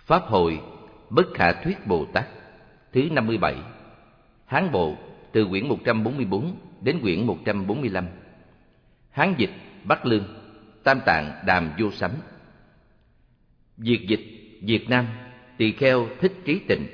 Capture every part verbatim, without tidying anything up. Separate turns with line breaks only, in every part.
Pháp hội Bất Khả Thuyết Bồ Tát thứ năm mươi bảy. Hán bộ từ quyển một trăm bốn mươi bốn đến quyển một trăm bốn mươi lăm. Hán dịch Bắc Lương, Tam Tạng Đàm Vô Sấm. Việt dịch Việt Nam Tỳ Kheo Thích Trí Tịnh.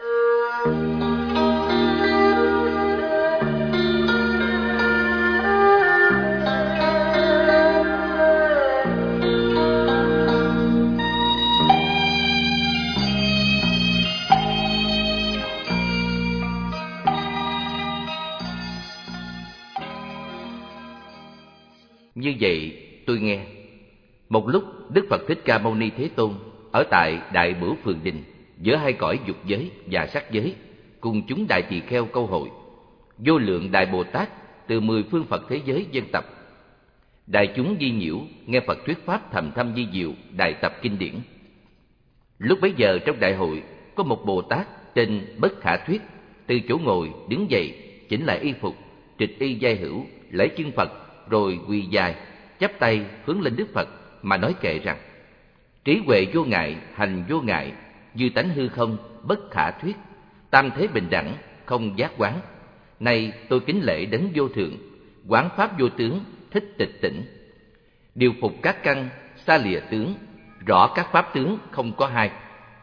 Như vậy tôi nghe, một lúc Đức Phật Thích Ca Mâu Ni Thế Tôn ở tại Đại Bửu Phường Đình, giữa hai cõi dục giới và sắc giới, cùng chúng đại tỳ kheo câu hội. Vô lượng đại Bồ Tát từ mười phương Phật thế giới dân tập. Đại chúng di nhiễu nghe Phật thuyết pháp thầm thâm di diệu, đại tập kinh điển. Lúc bấy giờ trong đại hội có một Bồ Tát tên Bất Khả Thuyết, từ chỗ ngồi đứng dậy, chỉnh lại y phục, trịch y giai hữu, lễ chân Phật, rồi quỳ dài, chắp tay hướng lên Đức Phật mà nói kệ rằng: trí huệ vô ngại, hành vô ngại, dư tánh hư không, bất khả thuyết, tam thế bình đẳng, không giác quán. Này tôi kính lễ đấng vô thượng, quán pháp vô tướng, thích tịch tỉnh. Điều phục các căn, xa lìa tướng, rõ các pháp tướng không có hai.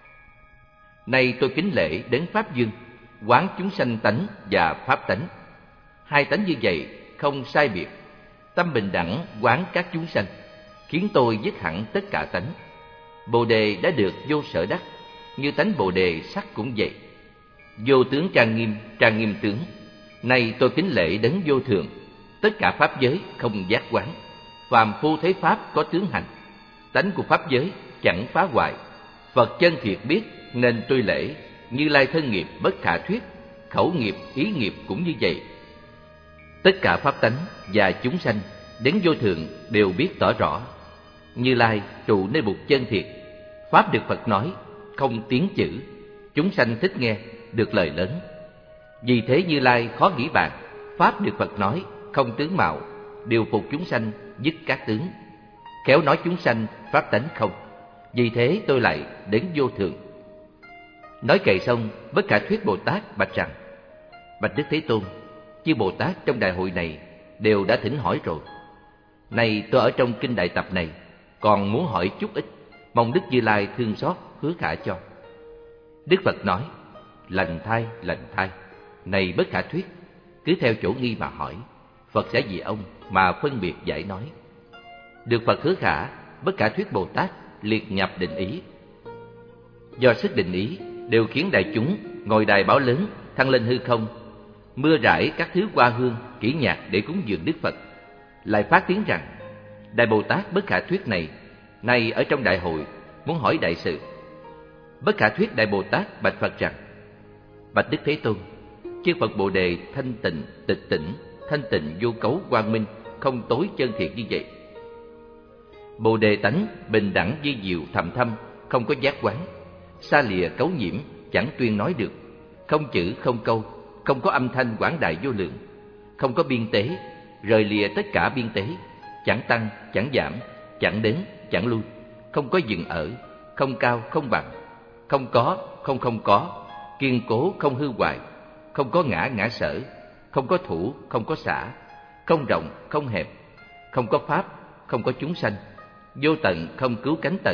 Này tôi kính lễ đấng pháp dương, quán chúng sanh tánh và pháp tánh. Hai tánh như vậy không sai biệt, tâm bình đẳng quán các chúng sanh, khiến tôi dứt hẳn tất cả tánh. Bồ đề đã được vô sở đắc, như tánh bồ đề sắc cũng vậy. Vô tướng trang nghiêm, trang nghiêm tướng. Này tôi kính lễ đấng vô thượng, tất cả pháp giới không giác quán. Phàm phu thấy pháp có tướng hành, tánh của pháp giới chẳng phá hoại. Phật chân thiệt biết nên tôi lễ, Như Lai thân nghiệp bất khả thuyết, khẩu nghiệp, ý nghiệp cũng như vậy. Tất cả pháp tánh và chúng sanh đến vô thượng đều biết tỏ rõ. Như Lai trụ nơi bục chân thiệt, pháp được Phật nói, không tiếng chữ, chúng sanh thích nghe, được lời lớn. Vì thế Như Lai khó nghĩ bàn, pháp được Phật nói, không tướng mạo, điều phục chúng sanh, dứt các tướng. Khéo nói chúng sanh, pháp tánh không. Vì thế tôi lại đến vô thượng. Nói kệ xong, Bất Khả Thuyết Bồ Tát bạch rằng: bạch Đức Thế Tôn, chư Bồ Tát trong đại hội này đều đã thỉnh hỏi rồi. Này tôi ở trong kinh đại tập này còn muốn hỏi chút ít, mong Đức Như Lai thương xót hứa khả cho. Đức Phật nói: lành thay, lành thay. Này Bất Khả Thuyết, cứ theo chỗ nghi mà hỏi, Phật sẽ vì ông mà phân biệt giải nói. Được Phật hứa khả, Bất Khả Thuyết Bồ Tát liệt nhập định ý. Do sức định ý đều khiến đại chúng ngồi đài báo lớn, thăng lên hư không, mưa rải các thứ hoa hương, kỹ nhạc để cúng dường Đức Phật. Lại phát tiếng rằng: đại Bồ Tát Bất Khả Thuyết này, nay ở trong đại hội muốn hỏi đại sự. Bất Khả Thuyết đại Bồ Tát bạch Phật rằng: bạch Đức Thế Tôn, chư Phật Bồ Đề thanh tịnh, tịch tỉnh, thanh tịnh vô cấu quang minh, không tối chân thiện như vậy. Bồ Đề tánh bình đẳng vi diệu thầm thâm, không có giác quán, xa lìa cấu nhiễm, chẳng tuyên nói được, không chữ không câu, không có âm thanh quảng đại vô lượng, không có biên tế, rời lìa tất cả biên tế, chẳng tăng, chẳng giảm, chẳng đến, chẳng lui, không có dừng ở, không cao, không bằng, không có, không không có, kiên cố, không hư hoại, không có ngã, ngã sở, không có thủ, không có xả, không rộng, không hẹp, không có pháp, không có chúng sanh, vô tận, không cứu cánh tận,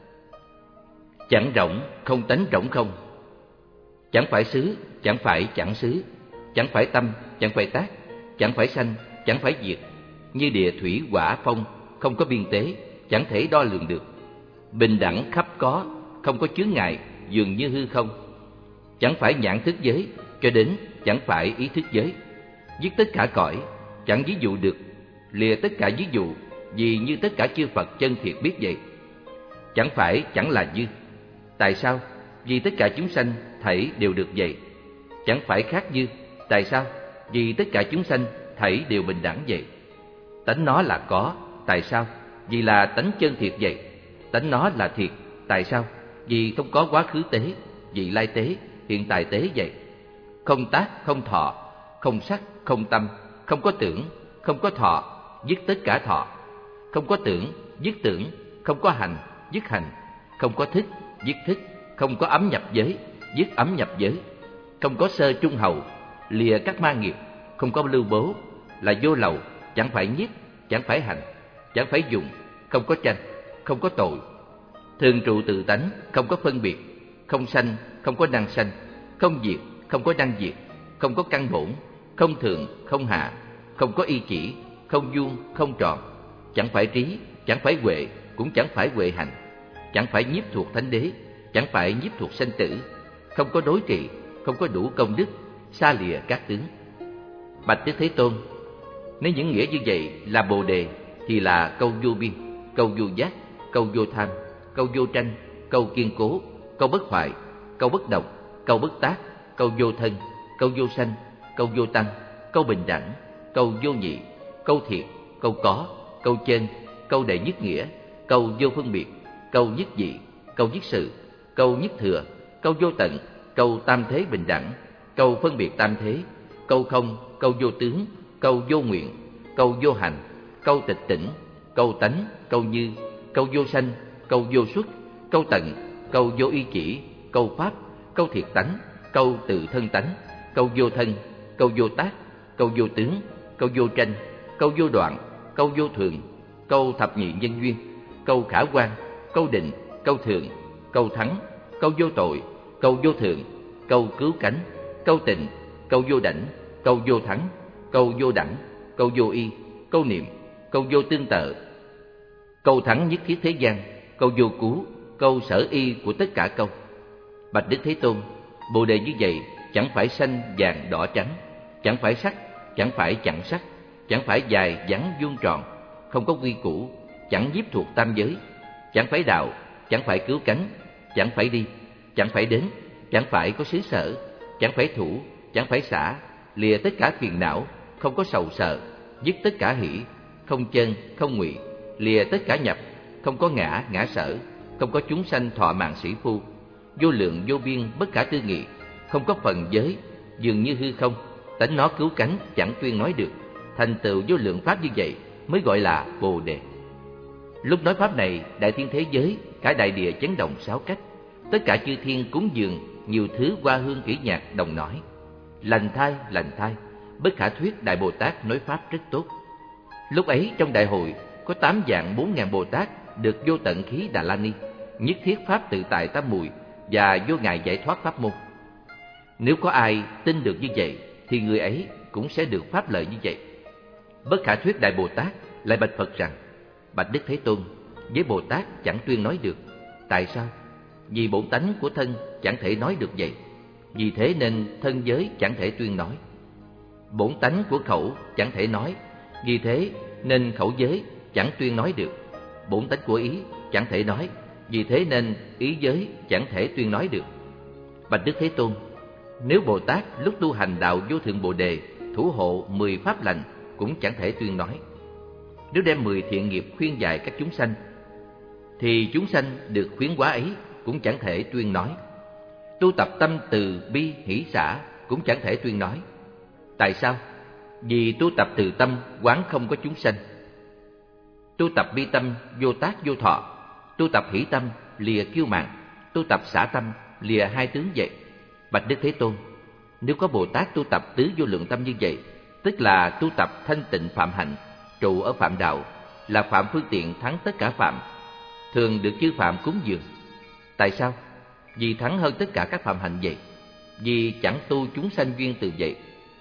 chẳng rỗng, không tánh rỗng không, chẳng phải xứ, chẳng phải chẳng xứ, chẳng phải tâm, chẳng phải tác, chẳng phải sanh, chẳng phải diệt, như địa thủy hỏa phong, không có biên tế, chẳng thể đo lường được, bình đẳng khắp có, không có chướng ngại, dường như hư không, chẳng phải nhãn thức giới, cho đến chẳng phải ý thức giới, dứt tất cả cõi, chẳng ví dụ được, lìa tất cả ví dụ, vì như tất cả chư Phật chân thiệt biết vậy. Chẳng phải chẳng là dư. Tại sao? Vì tất cả chúng sanh thảy đều được vậy. Chẳng phải khác dư. Tại sao? Vì tất cả chúng sanh thảy đều bình đẳng vậy. Tánh nó là có. Tại sao? Vì là tánh chân thiệt vậy. Tánh nó là thiệt. Tại sao? Vì không có quá khứ tế, vị lai tế, hiện tại tế vậy. Không tác, không thọ, không sắc, không tâm, không có tưởng, không có thọ, dứt tất cả thọ, không có tưởng, dứt tưởng, không có hành, dứt hành, không có thích, dứt thích, không có ấm nhập giới, dứt ấm nhập giới, không có sơ trung hậu, lìa các ma nghiệp, không có lưu bố, là vô lậu, chẳng phải nhiếp, chẳng phải hành, chẳng phải dùng, không có tranh, không có tội, thường trụ tự tánh, không có phân biệt, không sanh, không có năng sanh, không diệt, không có năng diệt, không có căn bổn, không thượng, không hạ, không có y chỉ, không vuông, không tròn, chẳng phải trí, chẳng phải huệ, cũng chẳng phải huệ hành, chẳng phải nhiếp thuộc thánh đế, chẳng phải nhiếp thuộc sanh tử, không có đối trị, không có đủ công đức, xa lìa các tướng. Bạch Đức Thế Tôn, nếu những nghĩa như vậy là Bồ đề thì là câu vô biên, câu vô giác, câu vô tham, câu vô tranh, câu kiên cố, câu bất hoại, câu bất độc, câu bất tác, câu vô thân, câu vô sanh, câu vô tăng, câu bình đẳng, câu vô nhị, câu thiệt, câu có, câu chân, câu đệ nhất nghĩa, câu vô phân biệt, câu nhất dị, câu nhất sự, câu nhất thừa, câu vô tận, câu tam thế bình đẳng, câu phân biệt tam thế, câu không, câu vô tướng, câu vô nguyện, câu vô hành, câu tịch tỉnh, câu tánh, câu như, câu vô sanh, câu vô xuất, câu tận, câu vô y chỉ, câu pháp, câu thiệt tánh, câu tự thân tánh, câu vô thân, câu vô tác, câu vô tướng, câu vô tranh, câu vô đoạn, câu vô thường, câu thập nhị nhân duyên, câu khả quan, câu định, câu thường, câu thắng, câu vô tội, câu vô thượng, câu cứu cánh, câu tịnh, câu vô đảnh, câu vô thắng, câu vô đẳng, câu vô y, câu niệm, câu vô tương tự, câu thắng nhất thiết thế gian, câu vô cứu, câu sở y của tất cả câu. Bạch Đức Thế Tôn, Bồ đề như vậy chẳng phải xanh vàng đỏ trắng, chẳng phải sắc, chẳng phải chẳng sắc, chẳng phải dài vắn vuông tròn, không có quy củ, chẳng nhiếp thuộc tam giới, chẳng phải đạo, chẳng phải cứu cánh, chẳng phải đi, chẳng phải đến, chẳng phải có xứ sở, chẳng phải thủ, chẳng phải xả, lìa tất cả phiền não, không có sầu sợ, dứt tất cả hỷ, không chân, không ngụy, lìa tất cả nhập, không có ngã, ngã sở, không có chúng sanh thọ mạng sĩ phu, vô lượng vô biên bất khả tư nghị, không có phần giới, dường như hư không, tánh nó cứu cánh chẳng tuyên nói được, thành tựu vô lượng pháp như vậy mới gọi là Bồ đề. Lúc nói pháp này, đại thiên thế giới, cả đại địa chấn động sáu cách, tất cả chư thiên cúng dường, nhiều thứ hoa hương kỹ nhạc đồng nói. Lành thai, lành thai, bất khả thuyết Đại Bồ Tát nói pháp rất tốt. Lúc ấy trong đại hội có tám vạn bốn ngàn Bồ Tát được vô tận khí Đà La Ni, nhất thiết pháp tự tại tam muội và vô ngại giải thoát pháp môn. Nếu có ai tin được như vậy thì người ấy cũng sẽ được pháp lợi như vậy. Bất khả thuyết Đại Bồ Tát lại bạch Phật rằng: Bạch Đức Thế Tôn, với Bồ Tát chẳng tuyên nói được. Tại sao? Vì bổn tánh của thân chẳng thể nói được vậy, vì thế nên thân giới chẳng thể tuyên nói. Bổn tánh của khẩu chẳng thể nói, vì thế nên khẩu giới chẳng tuyên nói được. Bổn tánh của ý chẳng thể nói, vì thế nên ý giới chẳng thể tuyên nói được. Bạch Đức Thế Tôn, nếu Bồ Tát lúc tu hành đạo vô thượng Bồ đề thủ hộ mười pháp lành cũng chẳng thể tuyên nói. Nếu đem mười thiện nghiệp khuyên dạy các chúng sanh thì chúng sanh được khuyến hóa ấy cũng chẳng thể tuyên nói. Tu tập tâm từ bi hỷ xả cũng chẳng thể tuyên nói. Tại sao? Vì tu tập từ tâm quán không có chúng sanh, tu tập bi tâm vô tác vô thọ, tu tập hỷ tâm lìa kiêu mạn, tu tập xả tâm lìa hai tướng vậy. Bạch Đức Thế Tôn, nếu có Bồ Tát tu tập tứ vô lượng tâm như vậy, tức là tu tập thanh tịnh phạm hạnh, trụ ở phạm đạo, là phạm phương tiện thắng tất cả phạm, thường được chư phạm cúng dường. Tại sao? Vì thắng hơn tất cả các phạm hạnh vậy. Vì chẳng tu chúng sanh duyên từ vậy.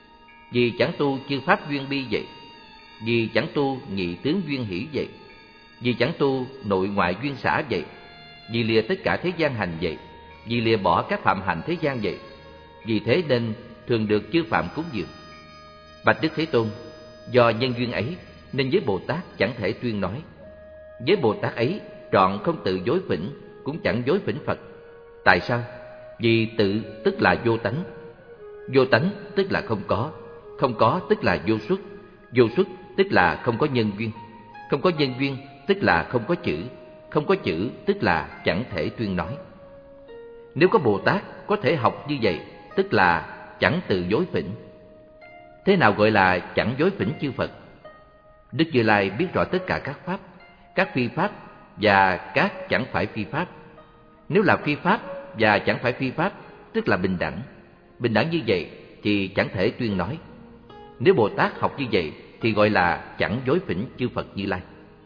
Vì chẳng tu chư pháp duyên bi vậy. Vì chẳng tu nhị tướng duyên hỷ vậy. Vì chẳng tu nội ngoại duyên xả vậy. Vì lìa tất cả thế gian hành vậy. Vì lìa bỏ các phạm hành thế gian vậy. Vì thế nên thường được chư phạm cúng dường. Bạch Đức Thế Tôn, do nhân duyên ấy nên với Bồ Tát chẳng thể tuyên nói. Với Bồ Tát ấy trọn không tự dối phỉnh, cũng chẳng dối phỉnh Phật. Tại sao? Vì tự tức là vô tánh, vô tánh tức là không có, không có tức là vô xuất, vô xuất tức là không có nhân duyên, không có nhân duyên tức là không có chữ, không có chữ tức là chẳng thể tuyên nói. Nếu có Bồ Tát có thể học như vậy, tức là chẳng tự dối phỉnh. Thế nào gọi là chẳng dối phỉnh chư Phật? Đức Như Lai biết rõ tất cả các pháp, các phi pháp và các chẳng phải phi pháp. Nếu là phi pháp và chẳng phải phi pháp, tức là bình đẳng. Bình đẳng như vậy thì chẳng thể tuyên nói. Nếu Bồ Tát học như vậy thì gọi là chẳng dối phỉnh chư Phật Như Lai.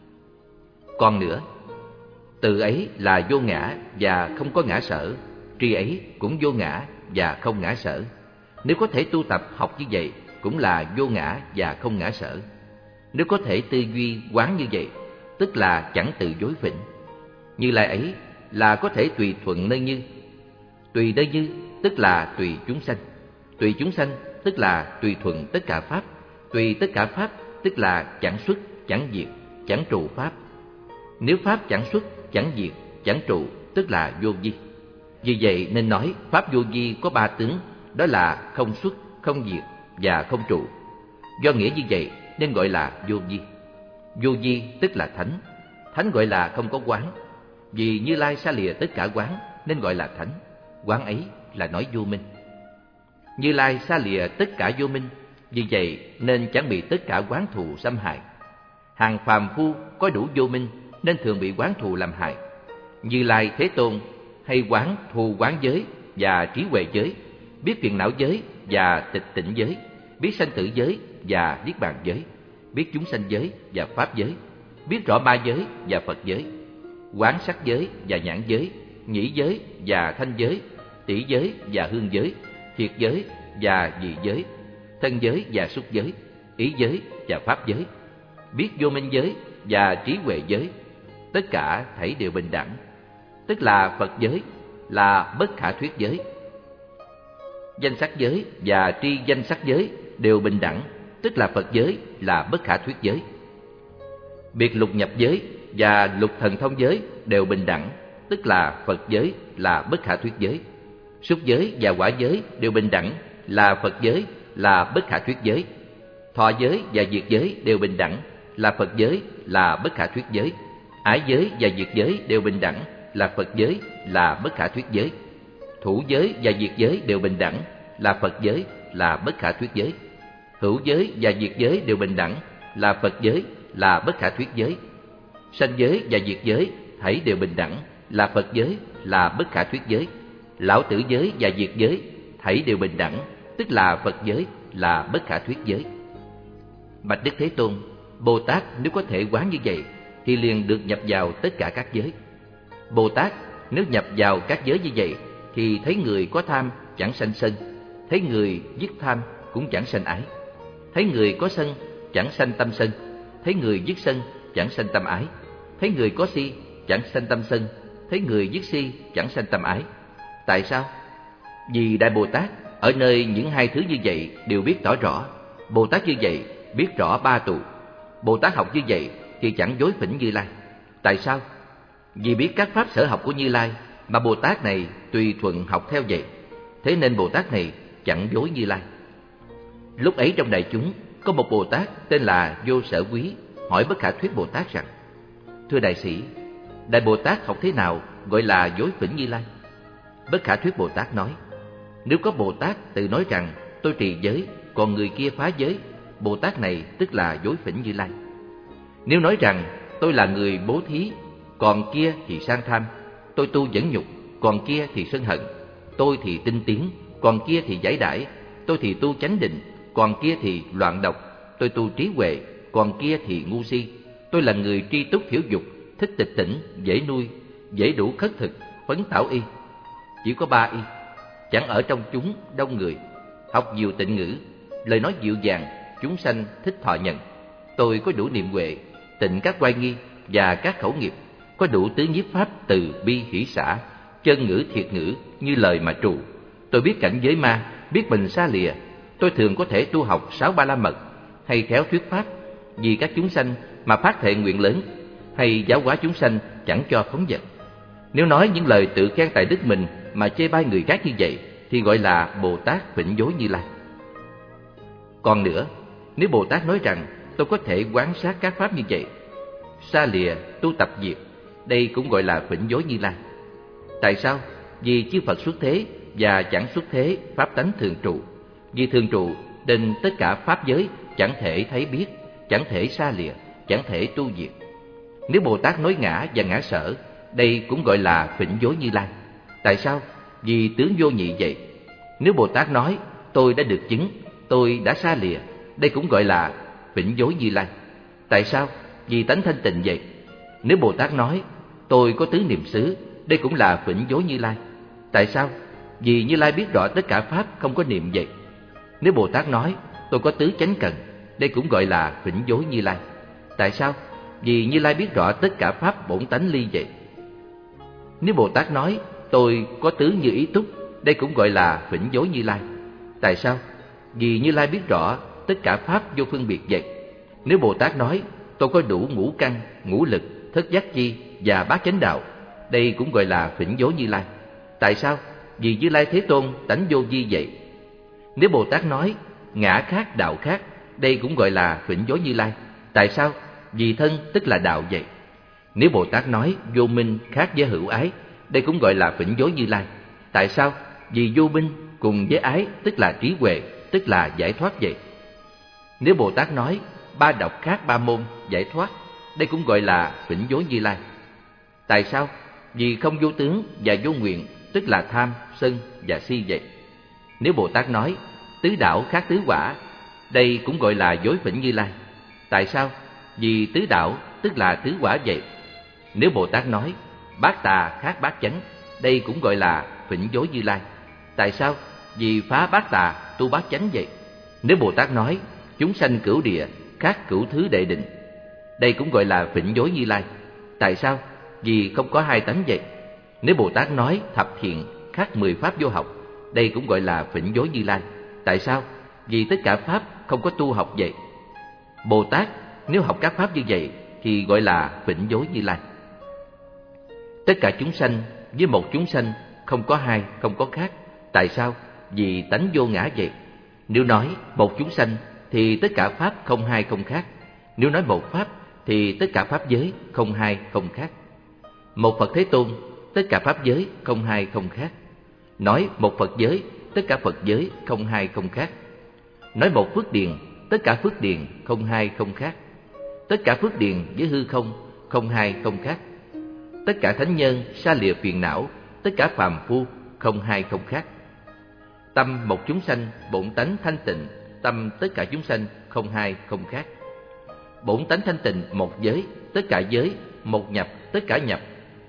Còn nữa, tự ấy là vô ngã và không có ngã sở, tri ấy cũng vô ngã và không ngã sở. Nếu có thể tu tập học như vậy cũng là vô ngã và không ngã sở. Nếu có thể tư duy quán như vậy, tức là chẳng tự dối phỉnh. Như Lai ấy là có thể tùy thuận nơi Như. Tùy nơi Như tức là tùy chúng sanh. Tùy chúng sanh tức là tùy thuận tất cả pháp. Tùy tất cả pháp tức là chẳng xuất, chẳng diệt, chẳng trụ pháp. Nếu pháp chẳng xuất, chẳng diệt, chẳng trụ, tức là vô vi. Vì vậy nên nói pháp vô vi có ba tướng, đó là không xuất, không diệt và không trụ. Do nghĩa như vậy nên gọi là vô vi. Vô vi tức là thánh. Thánh gọi là không có quán. Vì Như Lai xa lìa tất cả quán nên gọi là thánh. Quán ấy là nói vô minh. Như Lai xa lìa tất cả vô minh, vì vậy nên chẳng bị tất cả quán thù xâm hại. Hàng phàm phu có đủ vô minh nên thường bị quán thù làm hại. Như Lai Thế Tôn hay quán thù quán giới và trí huệ giới, biết phiền não giới và tịch tỉnh giới, biết sanh tử giới và niết bàn giới, biết chúng sanh giới và pháp giới, biết rõ ma giới và Phật giới, quán sắc giới và nhãn giới, nhĩ giới và thanh giới, tỷ giới và hương giới, thiệt giới và dị giới, thân giới và xúc giới, ý giới và pháp giới, biết vô minh giới và trí huệ giới, tất cả thảy đều bình đẳng, tức là Phật giới, là bất khả thuyết giới. Danh sắc giới và tri danh sắc giới đều bình đẳng, tức là Phật giới, là bất khả thuyết giới. Biệt lục nhập giới và lục thần thông giới đều bình đẳng, tức là Phật giới, là bất khả thuyết giới. Xúc giới và quả giới đều bình đẳng, là Phật giới, là bất khả thuyết giới. Thọ giới và diệt giới đều bình đẳng, là Phật giới, là bất khả thuyết giới. Ái giới và diệt giới đều bình đẳng, là Phật giới, là bất khả thuyết giới. Thủ giới và diệt giới đều bình đẳng, là Phật giới, là bất khả thuyết giới. Hữu giới và diệt giới đều bình đẳng, là Phật giới, là bất khả thuyết giới. Sanh giới và diệt giới thảy đều bình đẳng, là Phật giới, là bất khả thuyết giới. Lão tử giới và diệt giới thảy đều bình đẳng, tức là Phật giới, là bất khả thuyết giới. Bạch Đức Thế Tôn, Bồ Tát nếu có thể quán như vậy thì liền được nhập vào tất cả các giới. Bồ Tát nếu nhập vào các giới như vậy thì thấy người có tham chẳng sanh sân, thấy người dứt tham cũng chẳng sanh ái, thấy người có sân chẳng sanh tâm sân, thấy người dứt sân chẳng sanh tâm ái, thấy người có si chẳng sanh tâm sân, thấy người dứt si chẳng sanh tâm ái. Tại sao? Vì Đại Bồ Tát ở nơi những hai thứ như vậy đều biết tỏ rõ. Bồ Tát như vậy biết rõ ba tụ. Bồ Tát học như vậy thì chẳng dối phỉnh Như Lai. Tại sao? Vì biết các pháp sở học của Như Lai mà Bồ Tát này tùy thuận học theo vậy, thế nên Bồ Tát này chẳng dối Như Lai. Lúc ấy trong đại chúng có một Bồ Tát tên là Vô Sở Quý hỏi Bất Khả Thuyết Bồ Tát rằng: Thưa đại sĩ, Đại Bồ Tát học thế nào gọi là dối phỉnh Như Lai? Bất Khả Thuyết Bồ Tát nói: Nếu có Bồ Tát tự nói rằng tôi trì giới, còn người kia phá giới, Bồ Tát này tức là dối phỉnh Như Lai. Nếu nói rằng tôi là người bố thí, còn kia thì sang tham, tôi tu nhẫn nhục, còn kia thì sân hận, tôi thì tinh tiến, còn kia thì giải đãi, tôi thì tu chánh định, còn kia thì loạn độc, tôi tu trí huệ, còn kia thì ngu si, tôi là người tri túc thiểu dục, thích tịch tỉnh, dễ nuôi, dễ đủ khất thực, phấn tảo y. Chỉ có ba y, chẳng ở trong chúng đông người, học nhiều tịnh ngữ, lời nói dịu dàng, chúng sanh thích thọ nhận. Tôi có đủ niệm huệ, tịnh các oai nghi và các khẩu nghiệp, có đủ tứ nhiếp pháp từ bi hỷ xả, chân ngữ thiệt ngữ như lời mà trụ. Tôi biết cảnh giới ma, biết mình xa lìa. Tôi thường có thể tu học sáu ba la mật, hay khéo thuyết pháp vì các chúng sanh mà phát thệ nguyện lớn, hay giáo hóa chúng sanh chẳng cho phóng dật. Nếu nói những lời tự khen tài đức mình mà chê bai người khác như vậy thì gọi là Bồ Tát phỉnh dối Như Lai. Còn nữa, nếu Bồ Tát nói rằng tôi có thể quán sát các pháp như vậy, xa lìa tu tập diệt, đây cũng gọi là phỉnh dối Như Lai. Tại sao? Vì chư Phật xuất thế và chẳng xuất thế pháp tánh thường trụ. Vì thường trụ nên tất cả pháp giới chẳng thể thấy biết, chẳng thể xa lìa, chẳng thể tu diệt. Nếu Bồ Tát nói ngã và ngã sở, đây cũng gọi là phỉnh dối Như Lai. Tại sao? Vì tướng vô nhị vậy. Nếu Bồ Tát nói tôi đã được chứng, tôi đã xa lìa, đây cũng gọi là phỉnh dối Như Lai. Tại sao? Vì tánh thanh tịnh vậy. Nếu Bồ Tát nói tôi có tứ niệm xứ, đây cũng là phỉnh dối Như Lai. Tại sao? Vì Như Lai biết rõ tất cả pháp không có niệm vậy. Nếu Bồ Tát nói tôi có tứ chánh cần, đây cũng gọi là phỉnh dối Như Lai. Tại sao? Vì Như Lai biết rõ tất cả pháp bổn tánh ly vậy. Nếu Bồ Tát nói tôi có tứ như ý túc, đây cũng gọi là phỉnh dối Như Lai. Tại sao? Vì Như Lai biết rõ tất cả pháp vô phân biệt vậy. Nếu Bồ Tát nói tôi có đủ ngũ căn, ngũ lực, thất giác chi và bát chánh đạo, đây cũng gọi là phỉnh dối Như Lai. Tại sao? Vì Như Lai Thế Tôn tánh vô vi vậy. Nếu Bồ Tát nói ngã khác, đạo khác, đây cũng gọi là phỉnh dối Như Lai. Tại sao? Vì thân tức là đạo vậy. Nếu Bồ Tát nói vô minh khác với hữu ái, đây cũng gọi là phỉnh dối Như Lai. Tại sao? Vì vô minh cùng với ái tức là trí huệ, tức là giải thoát vậy. Nếu Bồ Tát nói ba độc khác ba môn, giải thoát, đây cũng gọi là phỉnh dối Như Lai. Tại sao? Vì không vô tướng và vô nguyện, tức là tham, sân và si vậy. Nếu Bồ Tát nói tứ đảo khác tứ quả, đây cũng gọi là dối phỉnh Như Lai. Tại sao? Vì tứ đảo tức là tứ quả vậy. Nếu Bồ Tát nói bát tà khác bát chánh, đây cũng gọi là phỉnh dối Như Lai. Tại sao? Vì phá bát tà tu bát chánh vậy. Nếu Bồ Tát nói chúng sanh cửu địa khác cửu thứ đệ định, đây cũng gọi là phỉnh dối Như Lai. Tại sao? Vì không có hai tánh vậy. Nếu Bồ Tát nói thập thiện khác mười pháp vô học, đây cũng gọi là phỉnh dối Như Lai. Tại sao? Vì tất cả pháp không có tu học vậy. Bồ Tát nếu học các pháp như vậy thì gọi là phỉnh dối Như Lai. Tất cả chúng sanh với một chúng sanh không có hai, không có khác. Tại sao? Vì tánh vô ngã vậy. Nếu nói một chúng sanh thì tất cả pháp không hai không khác. Nếu nói một pháp thì tất cả pháp giới không hai không khác. Một Phật Thế Tôn, tất cả pháp giới không hai không khác. Nói một Phật giới, tất cả Phật giới không hai không khác. Nói một phước điền, tất cả phước điền không hai không khác. Tất cả phước điền với hư không không hai không khác. Tất cả thánh nhân xa lìa phiền não, tất cả phàm phu không hai không khác. Tâm một chúng sanh bổn tánh thanh tịnh, tâm tất cả chúng sanh không hai không khác. Bổn tánh thanh tịnh một giới, tất cả giới một nhập, tất cả nhập.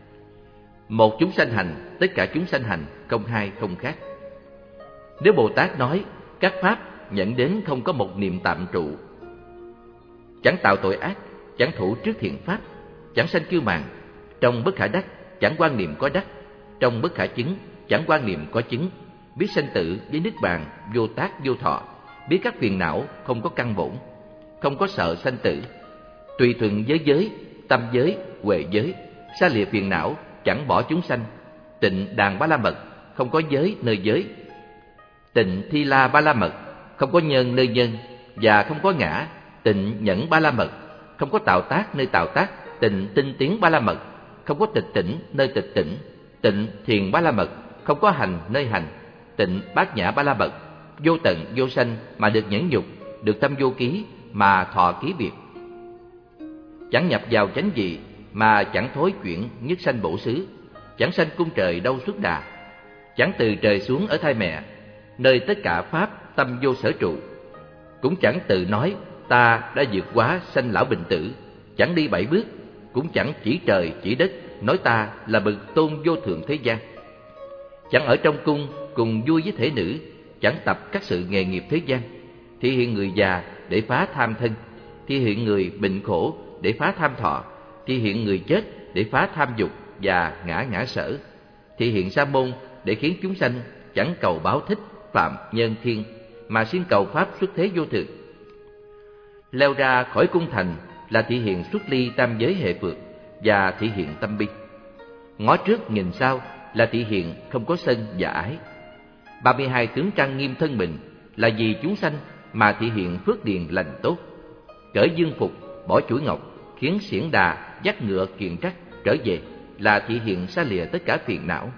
Một chúng sanh hành, tất cả chúng sanh hành không hai không khác. Nếu Bồ Tát nói các pháp nhận đến không có một niệm tạm trụ, chẳng tạo tội ác, chẳng thủ trước thiện pháp, chẳng sanh kiêu mạn, trong bất khả đắc chẳng quan niệm có đắc, trong bất khả chứng chẳng quan niệm có chứng, biết sanh tử với niết bàn vô tác vô thọ, biết các phiền não không có căn bổn, không có sợ sanh tử, tùy thuận với giới, tâm giới, huệ giới, xa lìa phiền não, chẳng bỏ chúng sanh, tịnh đàn ba la mật, không có giới nơi giới, tịnh thi la ba la mật, không có nhân nơi nhân, và không có ngã, tịnh nhẫn ba la mật, không có tạo tác nơi tạo tác, tịnh tinh tiến ba la mật, không có tịch tỉnh nơi tịch tỉnh, tịnh thiền ba la mật, không có hành nơi hành, tịnh bát nhã ba la mật, vô tận vô sanh mà được nhẫn nhục, được tâm vô ký mà thọ ký biệt, chẳng nhập vào chánh vị mà chẳng thối chuyển nhất sanh bổ xứ, chẳng sanh cung trời đâu xuất đà, chẳng từ trời xuống ở thai mẹ, nơi tất cả pháp tâm vô sở trụ, cũng chẳng tự nói ta đã vượt quá sanh lão bệnh tử, chẳng đi bảy bước, cũng chẳng chỉ trời chỉ đất nói ta là bậc tôn vô thượng thế gian, chẳng ở trong cung cùng vui với thể nữ, chẳng tập các sự nghề nghiệp thế gian, thi hiện người già để phá tham thân, thi hiện người bệnh khổ để phá tham thọ, thi hiện người chết để phá tham dục và ngã ngã sở, thi hiện sa môn để khiến chúng sanh chẳng cầu báo thích phạm nhân thiên, mà xin cầu pháp xuất thế vô thượng. Leo ra khỏi cung thành là thị hiện xuất ly tam giới hệ phược và thị hiện tâm bi. Ngó trước nhìn sau là thị hiện không có sân và ái. ba mươi hai tướng trang nghiêm thân mình là vì chúng sanh mà thị hiện phước điền lành tốt. Cởi dương phục, bỏ chuỗi ngọc, khiến xiển đà dắt ngựa kiền trắc trở về là thị hiện xa lìa tất cả phiền não.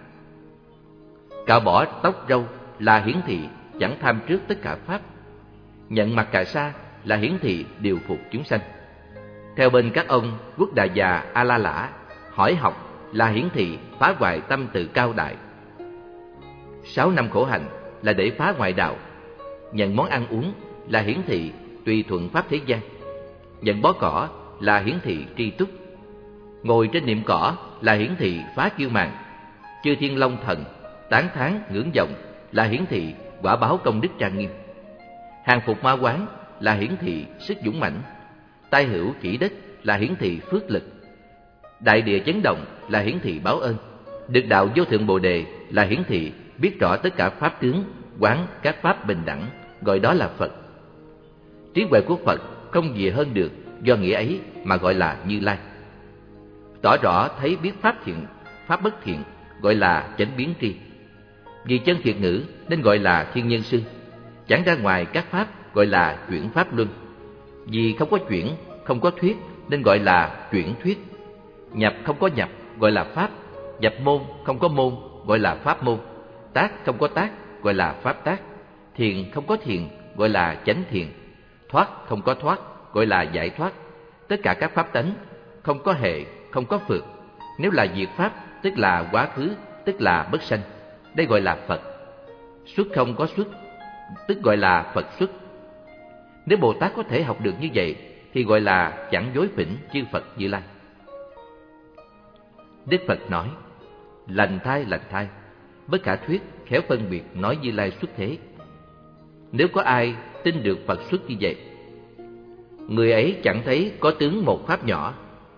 Cạo bỏ tóc râu là hiển thị chẳng tham trước tất cả pháp. Nhận mặt cà sa là hiển thị điều phục chúng sanh. Theo bên các ông Quốc Đà Già A La Lã, hỏi học là hiển thị phá hoại tâm tự cao đại. Sáu năm khổ hạnh là để phá ngoại đạo. Nhận món ăn uống là hiển thị tùy thuận pháp thế gian. Nhận bó cỏ là hiển thị tri túc. Ngồi trên niệm cỏ là hiển thị phá kiêu mạn. Chư thiên long thần tán thán ngưỡng vọng là hiển thị quả báo công đức trang nghiêm. Hàng phục ma quán là hiển thị sức dũng mãnh. Tai hữu chỉ đất là hiển thị phước lực. Đại địa chấn động là hiển thị báo ơn. Được đạo vô thượng bồ đề là hiển thị biết rõ tất cả pháp tướng, quán các pháp bình đẳng, gọi đó là Phật. Trí huệ của Phật không gì hơn được, do nghĩa ấy mà gọi là Như Lai. Tỏ rõ thấy biết pháp thiện, pháp bất thiện, gọi là chánh biến tri. Vì chân thiệt ngữ nên gọi là thiên nhân sư. Chẳng ra ngoài các pháp gọi là chuyển pháp luân. Vì không có chuyển, không có thuyết nên gọi là chuyển thuyết. Nhập không có nhập gọi là pháp. Nhập môn không có môn gọi là pháp môn. Tác không có tác gọi là pháp tác. Thiền không có thiền gọi là chánh thiền. Thoát không có thoát gọi là giải thoát. Tất cả các pháp tánh không có hệ, không có phược. Nếu là diệt pháp tức là quá khứ, tức là bất sanh. Đây gọi là Phật. Xuất không có xuất tức gọi là Phật xuất. Nếu Bồ Tát có thể học được như vậy thì gọi là chẳng dối phỉnh chư Phật Như Lai. Đức Phật nói: lành thai lành thai, bất khả thuyết, khéo phân biệt nói Như Lai xuất thế. Nếu có ai tin được Phật xuất như vậy, người ấy chẳng thấy có tướng một pháp nhỏ.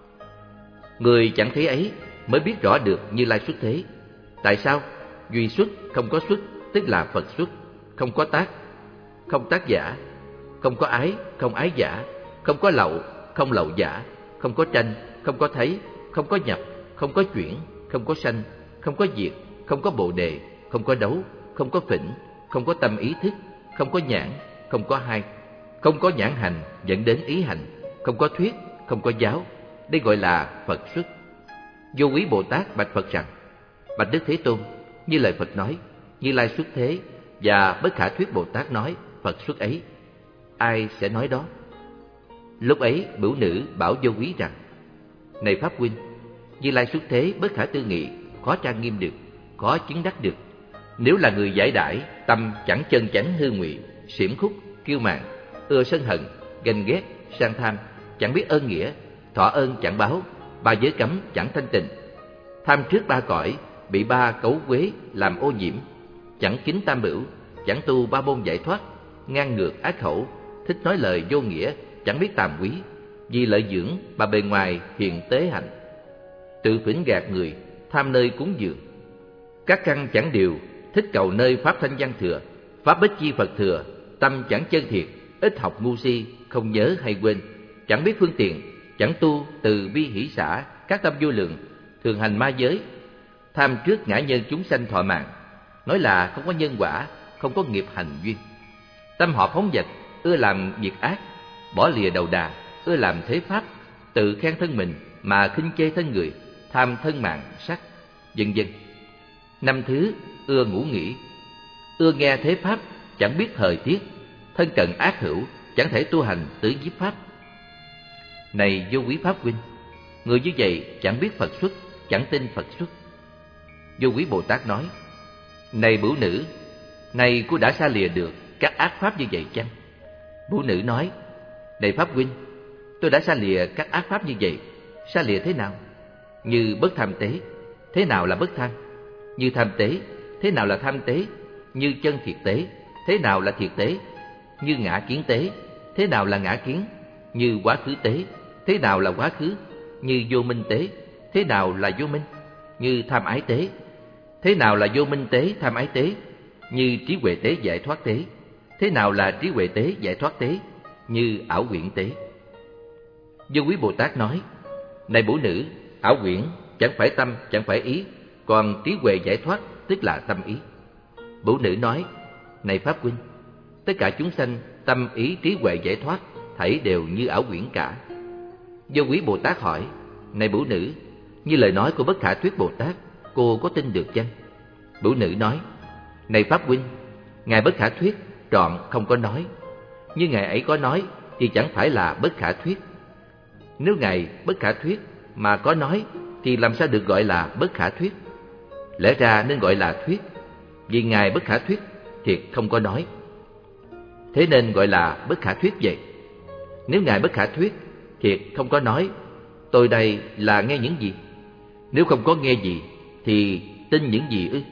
Người chẳng thấy ấy mới biết rõ được Như Lai xuất thế. Tại sao? Duy xuất không có xuất tức là Phật xuất. Không có tác, không tác giả. Không có ái, không ái giả. Không có lậu, không lậu giả. Không có tranh, không có thấy. Không có nhập, không có chuyển. Không có sanh, không có diệt. Không có bồ đề, không có đấu. Không có phỉnh, không có tâm ý thức. Không có nhãn, không có hai. Không có nhãn hành dẫn đến ý hành. Không có thuyết, không có giáo. Đây gọi là Phật xuất. Vô Quý Bồ Tát bạch Phật rằng: bạch Đức Thế Tôn, như lời Phật nói Như Lai xuất thế, và Bất Khả Thuyết Bồ Tát nói Phật xuất ấy, ai sẽ nói đó? Lúc ấy Bửu Nữ bảo Vô Quý rằng: này Pháp huynh, Như Lai xuất thế bất khả tư nghị, khó trang nghiêm được, khó chứng đắc được. Nếu là người giải đãi, tâm chẳng chân chánh hư ngụy, xiểm khúc, kiêu mạn, ưa sân hận, ganh ghét, sang tham, chẳng biết ơn nghĩa, thọ ơn chẳng báo, ba giới cấm chẳng thanh tịnh, tham trước ba cõi, bị ba cấu quế làm ô nhiễm, chẳng kính tam bửu, chẳng tu ba môn giải thoát, ngang ngược ác khẩu, thích nói lời vô nghĩa, chẳng biết tàm quý, vì lợi dưỡng mà bề ngoài hiền tế hạnh, tự phỉnh gạt người, tham nơi cúng dường, các căn chẳng điều, thích cầu nơi pháp thanh văn thừa, pháp bích chi Phật thừa, tâm chẳng chân thiệt, ít học ngu si, không nhớ hay quên, chẳng biết phương tiện, chẳng tu từ bi hỷ xả, các tâm vô lượng, thường hành ma giới, tham trước ngã nhân chúng sanh thọ mạng, nói là không có nhân quả, không có nghiệp hành duyên. Tâm họ phóng dật, ưa làm việc ác, bỏ lìa đầu đà, ưa làm thế pháp, tự khen thân mình mà khinh chê thân người, tham thân mạng sắc, vân vân. Năm thứ, ưa ngủ nghỉ, ưa nghe thế pháp, chẳng biết thời tiết, thân cận ác hữu, chẳng thể tu hành tứ nhiếp pháp. Này Vô Quý Pháp huynh, người như vậy chẳng biết Phật xuất, chẳng tin Phật xuất. Vô Quý Bồ Tát nói: này Bửu Nữ, này cô đã xa lìa được các ác pháp như vậy chăng? Bửu Nữ nói: này Pháp huynh, tôi đã xa lìa các ác pháp như vậy. Xa lìa thế nào? Như bất tham tế, thế nào là bất tham? Như tham tế, thế nào là tham tế? Như chân thiệt tế, thế nào là thiệt tế? Như ngã kiến tế, thế nào là ngã kiến? Như quá khứ tế, thế nào là quá khứ? Như vô minh tế, thế nào là vô minh? Như tham ái tế, thế nào là vô minh tế, tham ái tế? Như trí huệ tế, giải thoát tế, thế nào là trí huệ tế, giải thoát tế? Như ảo quyển tế. Vô Quý Bồ Tát nói: này Bửu Nữ, ảo quyển chẳng phải tâm, chẳng phải ý, còn trí huệ giải thoát tức là tâm ý. Bửu Nữ nói: này Pháp huynh, tất cả chúng sanh tâm ý trí huệ giải thoát thảy đều như ảo quyển cả. Vô Quý Bồ Tát hỏi: này Bửu Nữ, như lời nói của Bất Khả Thuyết Bồ Tát, cô có tin được chăng? Bửu Nữ nói: này Pháp huynh, ngài Bất Khả Thuyết trọn không có nói. Như ngài ấy có nói thì chẳng phải là Bất Khả Thuyết. Nếu ngài Bất Khả Thuyết mà có nói thì làm sao được gọi là Bất Khả Thuyết? Lẽ ra nên gọi là thuyết, vì Ngài bất khả thuyết, thiệt không có nói. Thế nên gọi là bất khả thuyết vậy. Nếu Ngài bất khả thuyết, thiệt không có nói, tôi đây là nghe những gì? Nếu không có nghe gì, thì tin những gì ư?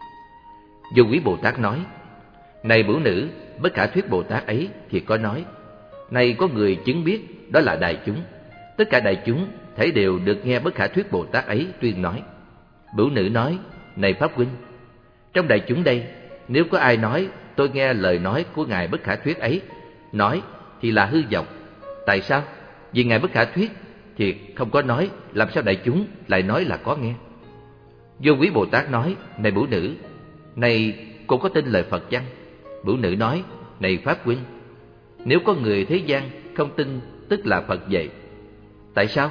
Vô Quý Bồ Tát nói: Này Bửu Nữ, bất khả thuyết Bồ Tát ấy thiệt có nói. Này có người chứng biết, đó là đại chúng. Tất cả đại chúng thấy đều được nghe bất khả thuyết Bồ Tát ấy tuyên nói. Bửu Nữ nói: Này Pháp Huynh, trong đại chúng đây, nếu có ai nói tôi nghe lời nói của Ngài bất khả thuyết ấy nói, thì là hư vọng. Tại sao? Vì Ngài bất khả thuyết, thiệt không có nói, làm sao đại chúng lại nói là có nghe? Vô Quý Bồ Tát nói: Này Bửu Nữ, này cô có tin lời Phật chăng? Bửu Nữ nói: Này Pháp Huynh, nếu có người thế gian không tin, tức là Phật vậy. Tại sao?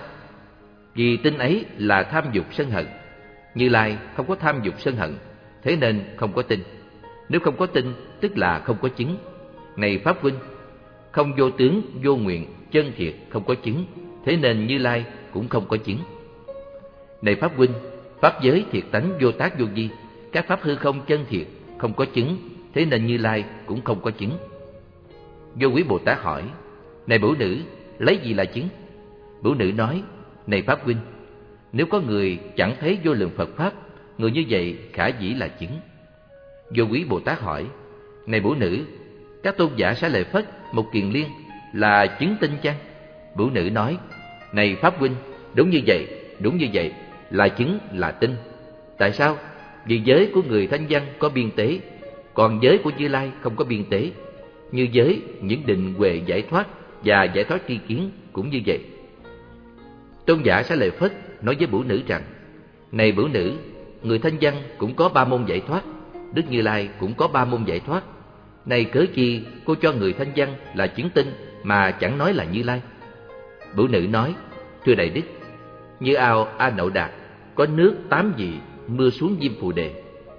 Vì tin ấy là tham dục sân hận. Như Lai không có tham dục sân hận, thế nên không có tin. Nếu không có tin, tức là không có chứng. Này Pháp Huynh, không vô tướng, vô nguyện, chân thiệt không có chứng, thế nên Như Lai cũng không có chứng. Này Pháp Huynh, pháp giới thiệt tánh vô tác vô vi, các pháp hư không chân thiệt không có chứng, thế nên Như Lai cũng không có chứng. Vô Quý Bồ Tát hỏi: Này Bửu Nữ, lấy gì là chứng? Bửu Nữ nói: Này Pháp Huynh, nếu có người chẳng thấy vô lượng Phật pháp, người như vậy khả dĩ là chứng. Vô Quý Bồ Tát hỏi: Này Bửu Nữ, các tôn giả Xá Lợi Phất, Mục Kiền Liên là chứng tin chăng? Bửu Nữ nói: Này Pháp Huynh, đúng như vậy, đúng như vậy, là chứng, là tin. Tại sao? Vì giới của người thanh văn có biên tế, còn giới của Như Lai không có biên tế. Như giới những định huệ giải thoát và giải thoát tri kiến cũng như vậy. Tôn giả Xá Lợi Phất nói với Bửu Nữ rằng: Này Bửu Nữ, người thanh văn cũng có ba môn giải thoát, Đức Như Lai cũng có ba môn giải thoát. Này cớ chi cô cho người thanh văn là chứng tin mà chẳng nói là Như Lai? Bửu Nữ nói: Thưa Đại Đức, như ao A Nậu Đạt có nước tám vị mưa xuống Diêm Phù Đề.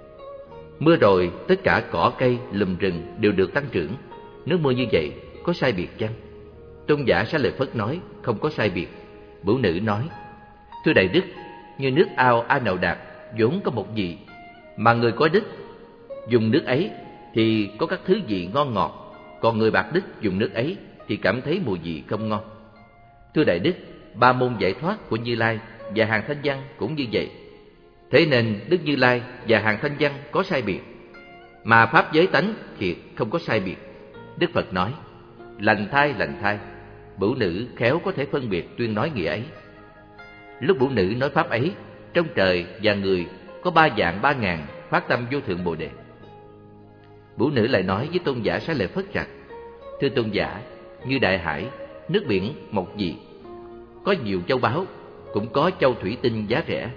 Mưa rồi tất cả cỏ cây lùm rừng đều được tăng trưởng. Nước mưa như vậy có sai biệt chăng? Tôn giả Xá Lợi Phất nói: Không có sai biệt. Bửu Nữ nói: Thưa Đại Đức, như nước ao A Nậu Đạt vốn có một vị, mà người có đức dùng nước ấy thì có các thứ vị ngon ngọt, còn người bạc đức dùng nước ấy thì cảm thấy mùi vị không ngon. Thưa Đại Đức, ba môn giải thoát của Như Lai và hàng thanh văn cũng như vậy. Thế nên Đức Như Lai và hàng thanh văn có sai biệt, mà pháp giới tánh thiệt không có sai biệt. Đức Phật nói: Lành thai, lành thai. Bửu Nữ khéo có thể phân biệt tuyên nói nghĩa ấy. Lúc Bửu Nữ nói pháp ấy, trong trời và người có ba vạn ba ngàn phát tâm vô thượng Bồ Đề. Bửu Nữ lại nói với tôn giả Xá Lợi Phất rằng: Thưa tôn giả, như đại hải, nước biển một vị, có nhiều châu báu, cũng có châu thủy tinh giá rẻ.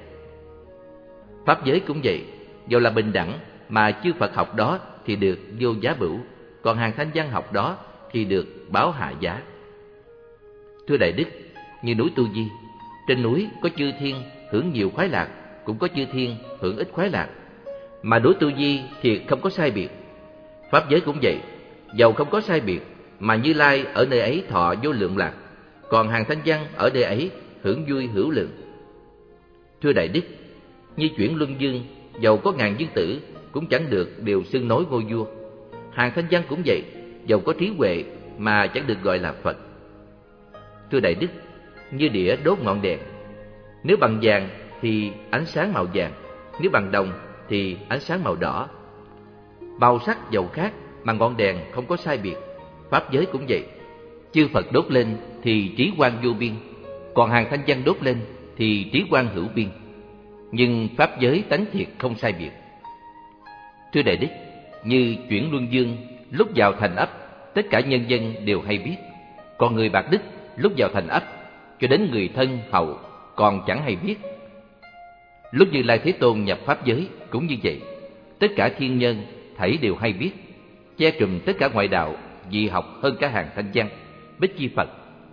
Pháp giới cũng vậy, dù là bình đẳng, mà chư Phật học đó thì được vô giá bửu, còn hàng thanh văn học đó thì được báo hạ giá. Thưa Đại Đức, như núi Tu Di, trên núi có chư thiên hưởng nhiều khoái lạc, cũng có chư thiên hưởng ít khoái lạc, mà núi Tu Di thì không có sai biệt. Pháp giới cũng vậy, dầu không có sai biệt, mà Như Lai ở nơi ấy thọ vô lượng lạc, còn hàng thanh văn ở nơi ấy hưởng vui hữu lượng. Thưa Đại Đức, như chuyển luân dương, dầu có ngàn dương tử cũng chẳng được đều xưng nối ngôi vua. Hàng thanh văn cũng vậy, dầu có trí huệ mà chẳng được gọi là Phật. Thưa Đại Đức, như đĩa đốt ngọn đèn, nếu bằng vàng thì ánh sáng màu vàng, nếu bằng đồng thì ánh sáng màu đỏ. Màu sắc dầu khác mà ngọn đèn không có sai biệt. Pháp giới cũng vậy, chư Phật đốt lên thì trí quang vô biên, còn hàng thanh văn đốt lên thì trí quang hữu biên. Nhưng pháp giới tánh thiệt không sai biệt. Thưa Đại Đức, như chuyển luân dương, lúc vào thành ấp, tất cả nhân dân đều hay biết, còn người bạc đức lúc vào thành ấp, cho đến người thân hậu còn chẳng hay biết. Lúc Như Lai Thế Tôn nhập pháp giới cũng như vậy, tất cả thiên nhân thảy đều hay biết, che trùm tất cả ngoại đạo, vì học hơn cả hàng thanh văn, Bích Chi Phật.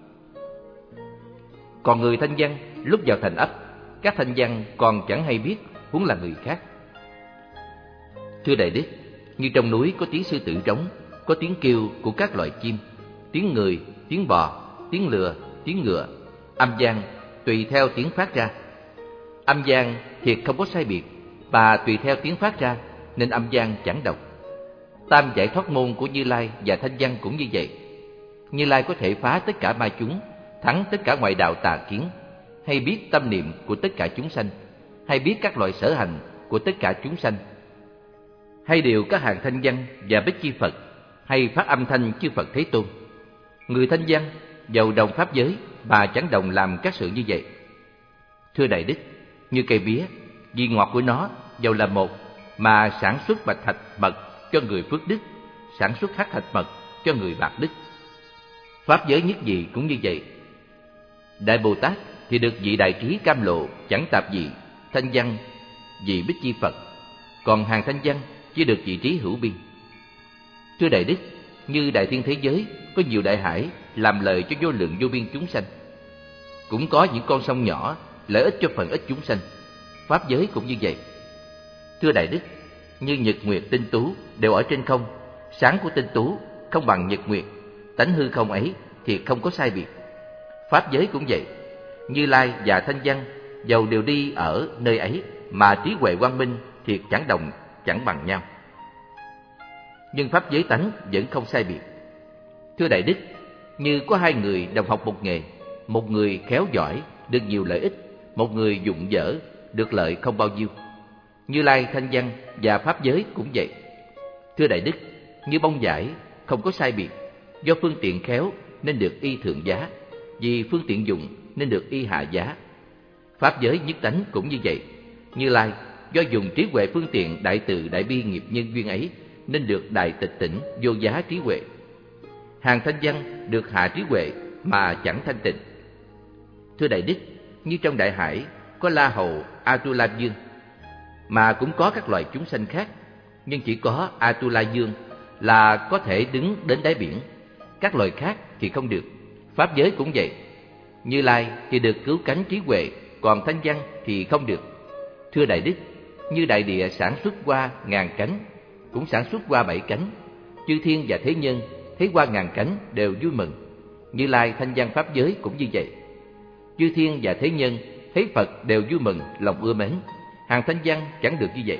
Còn người thanh văn lúc vào thành ấp, các thanh văn còn chẳng hay biết, huống là người khác. Thưa Đại Đức, như trong núi có tiếng sư tử trống, có tiếng kêu của các loài chim, tiếng người, tiếng bò, tiếng lừa, tiếng ngựa, âm vang tùy theo tiếng phát ra. Âm vang thiệt không có sai biệt, và tùy theo tiếng phát ra, nên âm gian chẳng độc. Tam giải thoát môn của Như Lai và Thanh Văn cũng như vậy. Như Lai có thể phá tất cả ma chúng, thắng tất cả ngoại đạo tà kiến, hay biết tâm niệm của tất cả chúng sanh, hay biết các loại sở hành của tất cả chúng sanh, hay điều các hàng Thanh Văn và Bích Chi Phật, hay phát âm thanh chư Phật Thế Tôn. Người Thanh Văn giàu đồng pháp giới mà chẳng đồng làm các sự như vậy. Thưa Đại Đức, như cây mía, vị ngọt của nó giàu là một mà sản xuất bạch thạch mật cho người phước đức, sản xuất hắc thạch mật cho người bạc đức. Pháp giới nhất vị cũng như vậy. Đại Bồ Tát thì được vị đại trí cam lộ chẳng tạp vị, Thanh Văn vị Bích Chi Phật, còn hàng Thanh Văn chỉ được vị trí hữu biên. Thưa Đại Đức, như đại thiên thế giới có nhiều đại hải làm lợi cho vô lượng vô biên chúng sanh, cũng có những con sông nhỏ lợi ích cho phần ít chúng sanh. Pháp giới cũng như vậy. Thưa Đại Đức, như nhật nguyệt tinh tú đều ở trên không, sáng của tinh tú không bằng nhật nguyệt, tánh hư không ấy thì không có sai biệt. Pháp giới cũng vậy. Như Lai và Thanh Văn dầu đều đi ở nơi ấy mà trí huệ quang minh thì chẳng đồng, chẳng bằng nhau. Nhưng pháp giới tánh vẫn không sai biệt. Thưa Đại Đức, như có hai người đồng học một nghề, một người khéo giỏi được nhiều lợi ích, một người dụng dở được lợi không bao nhiêu. Như Lai, Thanh Văn và pháp giới cũng vậy. Thưa Đại Đức, như bông vải không có sai biệt, do phương tiện khéo nên được y thượng giá, vì phương tiện dụng nên được y hạ giá. Pháp giới nhất tánh cũng như vậy. Như Lai do dùng trí huệ phương tiện đại từ đại bi nghiệp nhân duyên ấy nên được đại tịch tỉnh vô giá trí huệ. Hàng Thanh Văn được hạ trí huệ mà chẳng thanh tịnh. Thưa Đại Đức, như trong đại hải có La Hầu Atula Dương, mà cũng có các loài chúng sanh khác, nhưng chỉ có Atula Dương là có thể đứng đến đáy biển, các loài khác thì không được. Pháp giới cũng vậy. Như Lai thì được cứu cánh trí huệ, còn Thanh Văn thì không được. Thưa Đại Đức, như đại địa sản xuất hoa ngàn cánh, cũng sản xuất hoa bảy cánh, chư thiên và thế nhân thấy hoa ngàn cánh đều vui mừng. Như Lai, Thanh Văn, pháp giới cũng như vậy. Chư thiên và thế nhân thấy Phật đều vui mừng, lòng ưa mến. Hàng Thanh Văn chẳng được như vậy.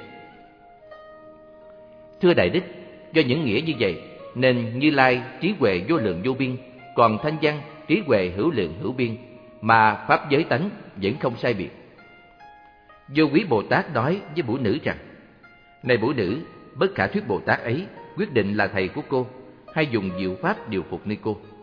Thưa Đại Đức, do những nghĩa như vậy nên Như Lai trí huệ vô lượng vô biên, còn Thanh Văn trí huệ hữu lượng hữu biên, mà pháp giới tánh vẫn không sai biệt. Vô Quý Bồ Tát nói với Bủ Nữ rằng: Này Bủ Nữ, Bất Khả Thuyết Bồ Tát ấy quyết định là thầy của cô, hay dùng diệu pháp điều phục nơi cô.